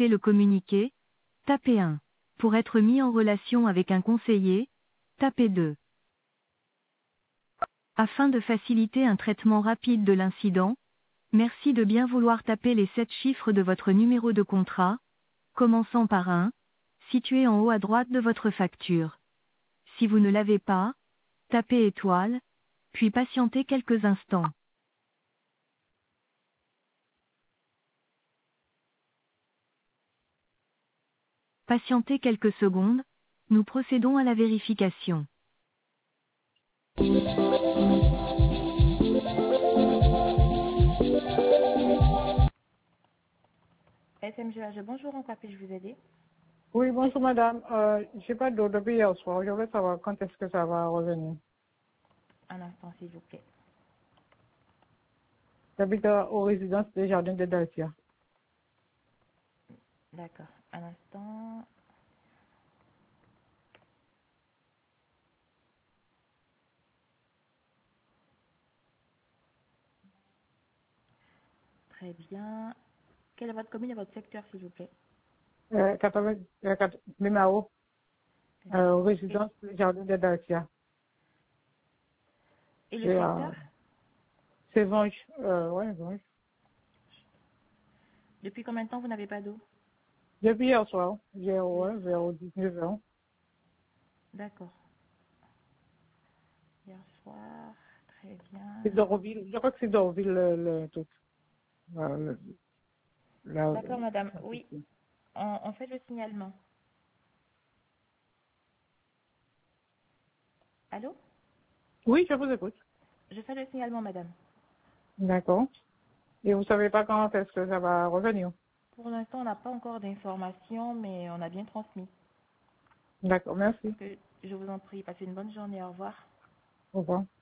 souhaitez le communiquer, tapez 1. Pour être mis en relation avec un conseiller, tapez 2. Afin de faciliter un traitement rapide de l'incident, merci de bien vouloir taper les 7 chiffres de votre numéro de contrat, commençant par 1, situé en haut à droite de votre facture. Si vous ne l'avez pas, tapez étoile, puis patientez quelques instants. Patientez quelques secondes, nous procédons à la vérification. SMGH, bonjour, en quoi puis-je vous aider? Oui, bonjour madame. J'ai pas d'eau depuis hier soir. Je voudrais savoir quand est-ce que ça va revenir. Un instant, s'il vous plaît. J'habite aux résidences des Jardins de Dacia. D'accord, un instant. Très bien. Quelle est votre commune et votre secteur, s'il vous plaît? 80, numéro, aux Et, résidences des Jardins de Dacia. et le C'est secteur? c'est Vange. Ouais, Vange. Depuis combien de temps vous n'avez pas d'eau? Depuis hier soir, Hier vers soir. 19h. D'accord. Hier soir, très C'est bien. Doroville. Je crois que c'est Doroville le truc. Euh, le- la- D'accord, madame. Oui, on fait le signalement. Allô? Oui, je vous écoute. Je fais le signalement, madame. D'accord. Et vous savez pas quand est-ce que ça va revenir. Pour l'instant, on n'a pas encore d'informations, mais on a bien transmis. D'accord, merci. Je vous en prie, passez une bonne journée. Au revoir. Au revoir.